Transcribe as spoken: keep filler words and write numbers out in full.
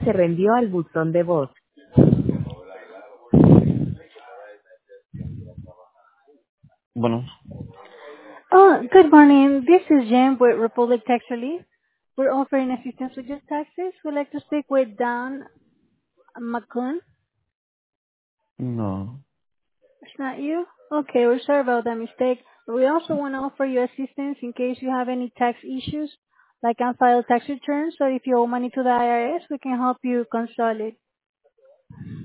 se rendió al buzón de voz. Bueno, Oh, good morning. This is Jen with Republic Tax Relief. We're offering assistance with your taxes. We'd like to speak with Dan McCune. no. It's not you? Okay, we're sorry about that mistake. But we also want to offer you assistance in case you have any tax issues, like unfiled tax returns, or if you owe money to the I R S, we can help you consolidate.